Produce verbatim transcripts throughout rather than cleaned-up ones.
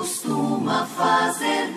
costuma fazer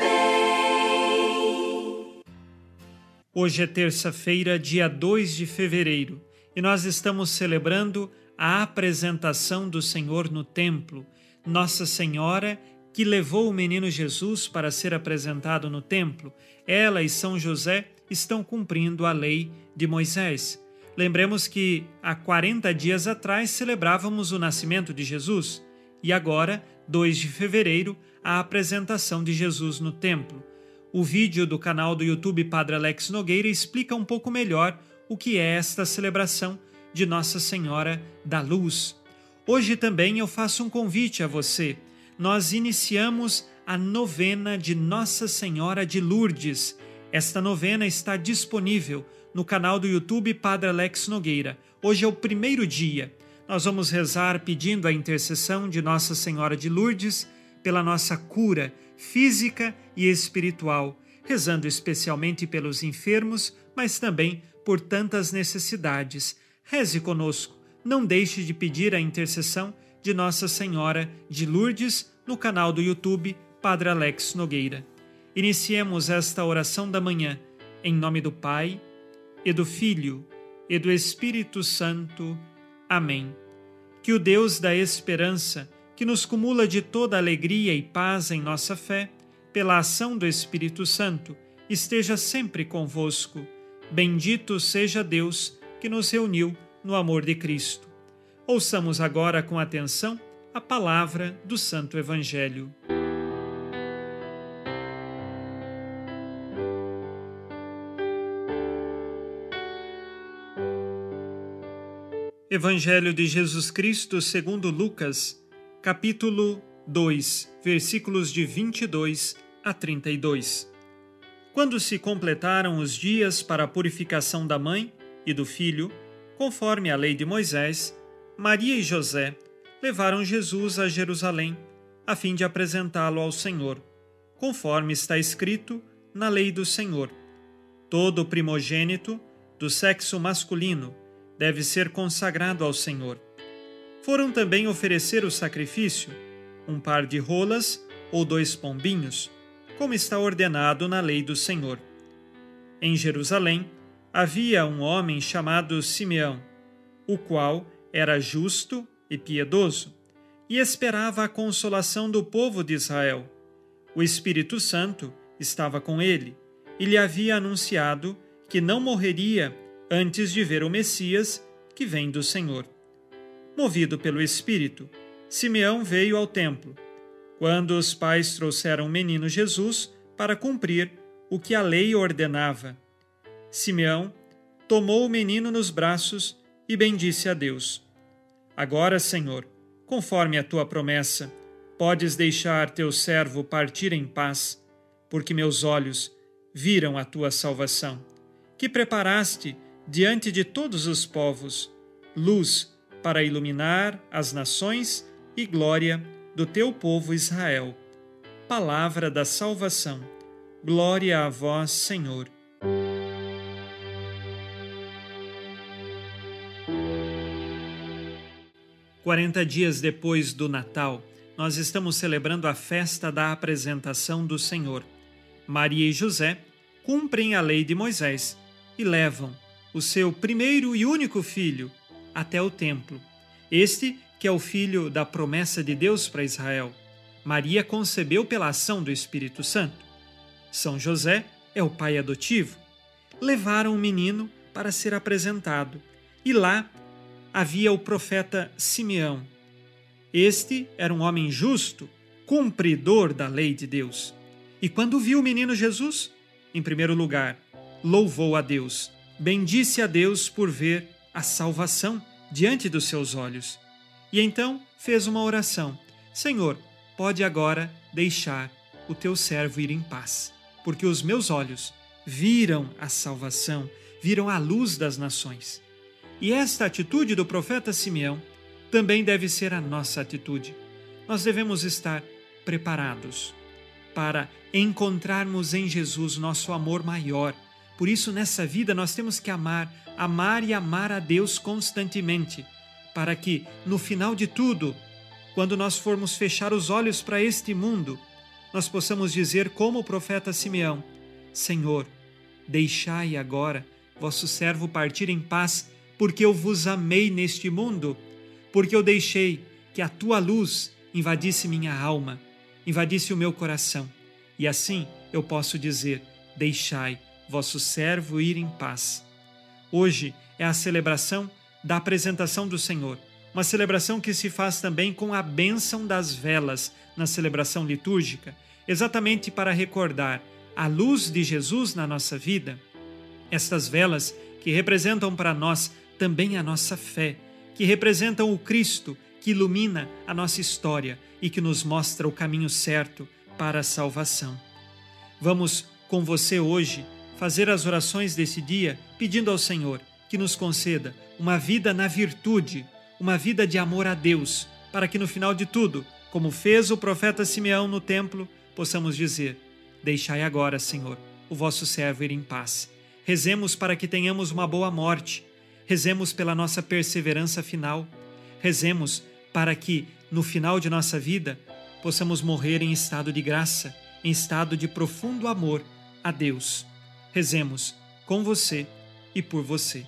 bem. Hoje é terça-feira, dia dois de fevereiro, e nós estamos celebrando a apresentação do Senhor no templo. Nossa Senhora, que levou o menino Jesus para ser apresentado no templo, ela e São José estão cumprindo a lei de Moisés. Lembremos que há quarenta dias atrás celebrávamos o nascimento de Jesus e agora, dois de fevereiro, a apresentação de Jesus no templo. O vídeo do canal do YouTube Padre Alex Nogueira explica um pouco melhor o que é esta celebração de Nossa Senhora da Luz. Hoje também eu faço um convite a você. Nós iniciamos a novena de Nossa Senhora de Lourdes. Esta novena está disponível no canal do YouTube Padre Alex Nogueira. Hoje é o primeiro dia. Nós vamos rezar pedindo a intercessão de Nossa Senhora de Lourdes pela nossa cura física e espiritual, rezando especialmente pelos enfermos, mas também por tantas necessidades. Reze conosco. Não deixe de pedir a intercessão de Nossa Senhora de Lourdes no canal do YouTube Padre Alex Nogueira. Iniciemos esta oração da manhã, em nome do Pai, e do Filho, e do Espírito Santo. Amém. Que o Deus da esperança, que nos cumula de toda alegria e paz em nossa fé, pela ação do Espírito Santo, esteja sempre convosco. Bendito seja Deus que nos reuniu no amor de Cristo. Ouçamos agora com atenção a palavra do Santo Evangelho. Evangelho de Jesus Cristo segundo Lucas, capítulo dois, versículos de vinte e dois a trinta e dois. Quando se completaram os dias para a purificação da mãe e do filho, conforme a lei de Moisés, Maria e José levaram Jesus a Jerusalém, a fim de apresentá-lo ao Senhor, conforme está escrito na lei do Senhor. Todo primogênito do sexo masculino deve ser consagrado ao Senhor. Foram também oferecer o sacrifício, um par de rolas ou dois pombinhos, como está ordenado na lei do Senhor. Em Jerusalém havia um homem chamado Simeão, o qual era justo e piedoso, e esperava a consolação do povo de Israel. O Espírito Santo estava com ele, e lhe havia anunciado que não morreria antes de ver o Messias, que vem do Senhor. Movido pelo Espírito, Simeão veio ao templo, quando os pais trouxeram o menino Jesus para cumprir o que a lei ordenava. Simeão tomou o menino nos braços e bendisse a Deus. Agora, Senhor, conforme a tua promessa, podes deixar teu servo partir em paz, porque meus olhos viram a tua salvação, que preparaste diante de todos os povos, luz para iluminar as nações e glória do teu povo Israel. Palavra da salvação. Glória a vós, Senhor. Quarenta dias depois do Natal, nós estamos celebrando a festa da apresentação do Senhor. Maria e José cumprem a lei de Moisés e levam o seu primeiro e único filho até o templo. Este que é o filho da promessa de Deus para Israel. Maria concebeu pela ação do Espírito Santo. São José é o pai adotivo. Levaram o menino para ser apresentado, e lá havia o profeta Simeão. Este era um homem justo, cumpridor da lei de Deus. E quando viu o menino Jesus, em primeiro lugar, louvou a Deus, bendisse a Deus por ver a salvação diante dos seus olhos. E então fez uma oração: Senhor, pode agora deixar o teu servo ir em paz, porque os meus olhos viram a salvação, viram a luz das nações. E esta atitude do profeta Simeão também deve ser a nossa atitude. Nós devemos estar preparados para encontrarmos em Jesus nosso amor maior. Por isso, nessa vida, nós temos que amar, amar e amar a Deus constantemente, para que, no final de tudo, quando nós formos fechar os olhos para este mundo, nós possamos dizer como o profeta Simeão: Senhor, deixai agora vosso servo partir em paz, porque eu vos amei neste mundo, porque eu deixei que a tua luz invadisse minha alma, invadisse o meu coração, e assim eu posso dizer: deixai vosso servo ir em paz. Hoje é a celebração da apresentação do Senhor, uma celebração que se faz também com a bênção das velas na celebração litúrgica, exatamente para recordar a luz de Jesus na nossa vida. Estas velas que representam para nós também a nossa fé, que representam o Cristo que ilumina a nossa história e que nos mostra o caminho certo para a salvação. Vamos com você hoje fazer as orações desse dia, pedindo ao Senhor que nos conceda uma vida na virtude, uma vida de amor a Deus, para que no final de tudo, como fez o profeta Simeão no templo, possamos dizer: deixai agora, Senhor, o vosso servo ir em paz. Rezemos para que tenhamos uma boa morte, rezemos pela nossa perseverança final, rezemos para que, no final de nossa vida, possamos morrer em estado de graça, em estado de profundo amor a Deus. Rezemos com você e por você.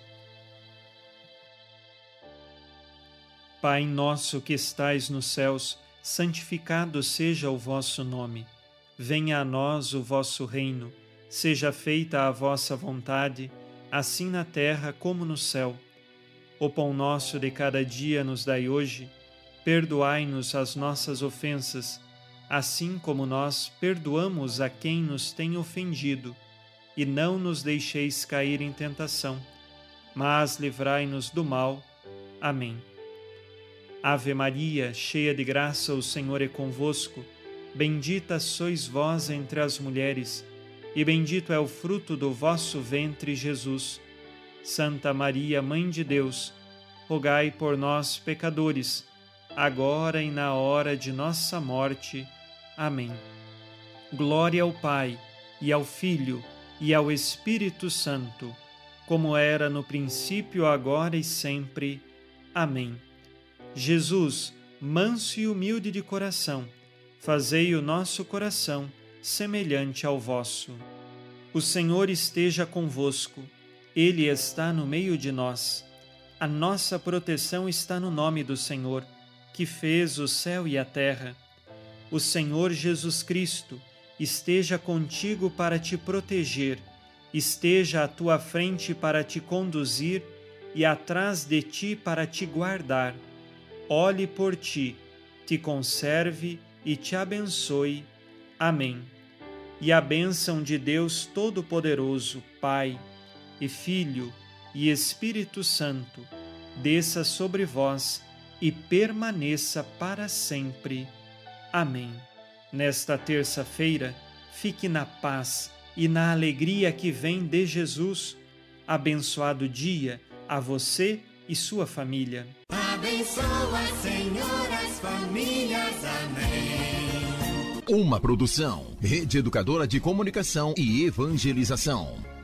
Pai nosso que estais nos céus, santificado seja o vosso nome. Venha a nós o vosso reino. Seja feita a vossa vontade, assim na terra como no céu. O pão nosso de cada dia nos dai hoje. Perdoai-nos as nossas ofensas, assim como nós perdoamos a quem nos tem ofendido. E não nos deixeis cair em tentação, mas livrai-nos do mal. Amém. Ave Maria, cheia de graça, o Senhor é convosco. Bendita sois vós entre as mulheres, e bendito é o fruto do vosso ventre, Jesus. Santa Maria, Mãe de Deus, rogai por nós, pecadores, agora e na hora de nossa morte. Amém. Glória ao Pai, e ao Filho, e ao Espírito Santo, como era no princípio, agora e sempre. Amém. Jesus, manso e humilde de coração, fazei o nosso coração semelhante ao vosso. O Senhor esteja convosco, Ele está no meio de nós. A nossa proteção está no nome do Senhor, que fez o céu e a terra. O Senhor Jesus Cristo esteja contigo para te proteger, esteja à tua frente para te conduzir e atrás de ti para te guardar. Olhe por ti, te conserve e te abençoe. Amém. E a bênção de Deus Todo-Poderoso, Pai e Filho e Espírito Santo, desça sobre vós e permaneça para sempre. Amém. Nesta terça-feira, fique na paz e na alegria que vem de Jesus. Abençoado dia a você e sua família. Abençoa, Senhor, as famílias. Amém. Uma produção, Rede Educadora de Comunicação e Evangelização.